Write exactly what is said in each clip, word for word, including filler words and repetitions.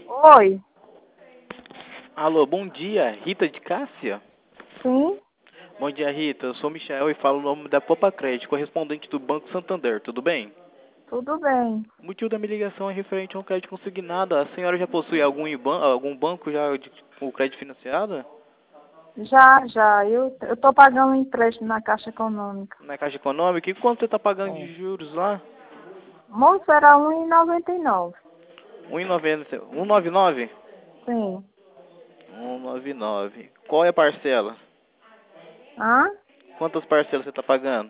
Oi. Alô, bom dia, Rita de Cássia? Sim, Bom dia, Rita. Eu sou Michel e falo o nome da Popa Crédito, correspondente do Banco Santander, tudo bem? tudo bem. O motivo da minha ligação é referente a um crédito consignado. A senhora já possui algum, iban- algum banco já de, com crédito financiado? Já, já. Eu eu tô pagando um empréstimo na Caixa Econômica. Na Caixa Econômica? E quanto você está pagando É. de juros lá? Moço, era um e noventa e nove. um vírgula noventa e nove? um vírgula noventa e nove? Sim. um vírgula noventa e nove. Qual é a parcela? Hã? Quantas parcelas você está pagando?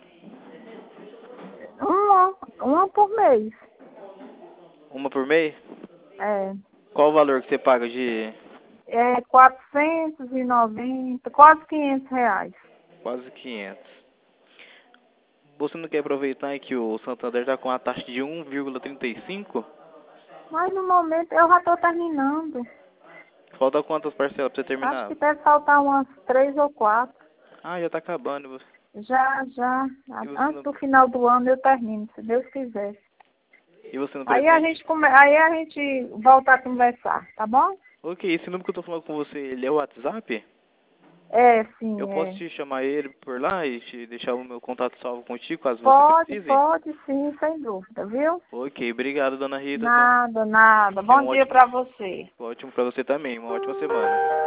Uma, uma por mês. Uma por mês? É. Qual o valor que você paga de É quatrocentos e noventa, quase quinhentos reais. quase quinhentos? Você não quer aproveitar que o Santander está com a taxa de um vírgula trinta e cinco? Mas no momento eu já tô terminando. Falta quantas parcelas para você Acho terminar? que deve faltar umas três ou quatro. Ah, já está acabando. você- Já, já. E você Antes não, do final do ano eu termino, se Deus quiser. e você não Aí a pretende? gente come... aí a gente volta a conversar, tá bom? Ok, esse número que eu tô falando com você, ele é o WhatsApp? É, Eu sim, posso é. te chamar ele por lá e te deixar o meu contato salvo contigo, caso você Pode, precise? pode sim, sem dúvida, viu? Ok, obrigado, dona Rita. Tenha Nada, nada. tenha Bom um dia ótimo, pra você. ótimo para você também, uma ótima semana.